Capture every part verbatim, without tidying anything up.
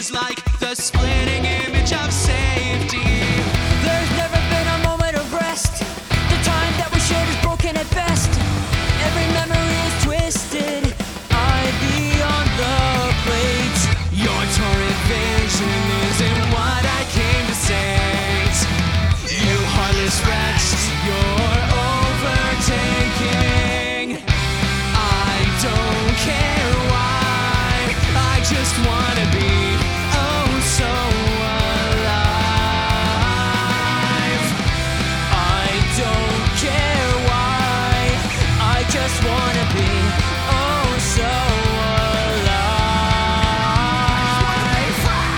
is like the splitting image of safety. There's never been a moment of rest. The time that we shared is broken at best. Every memory is twisted. I be on the plate. Your torrid vision isn't what I came to say. You heartless wretch, you're overtaking. I don't care why, I just wanna be oh so alive. I don't care why. I just wanna be oh so alive.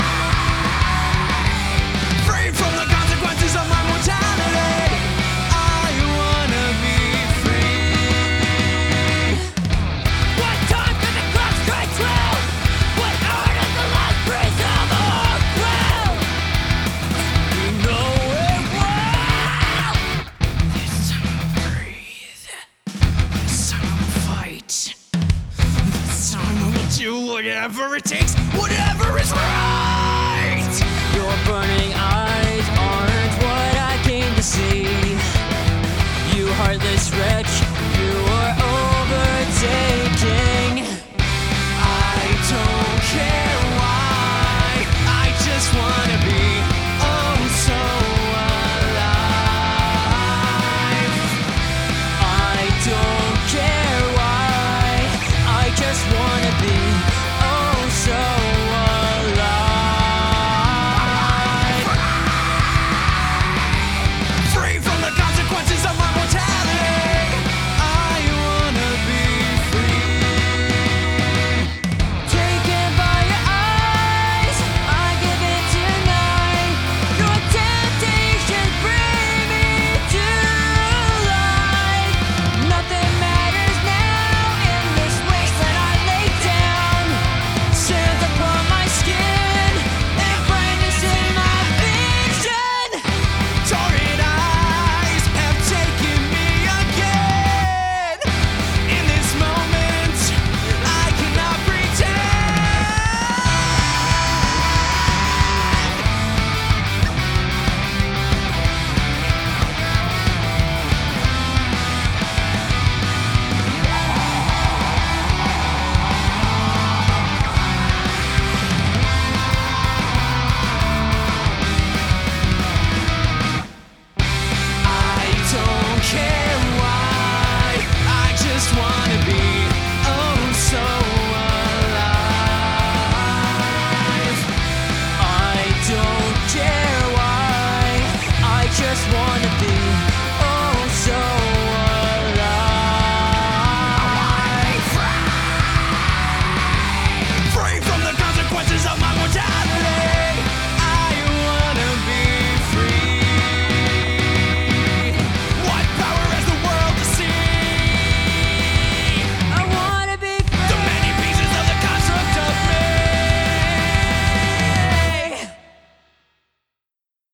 Free from the consequences of my mortality. I wanna be free. What time did the clock strike twelve? What hour does the last breeze of the whole crowd? You know it well. This time I'll breathe. This time I'll fight. This time I will do whatever it takes.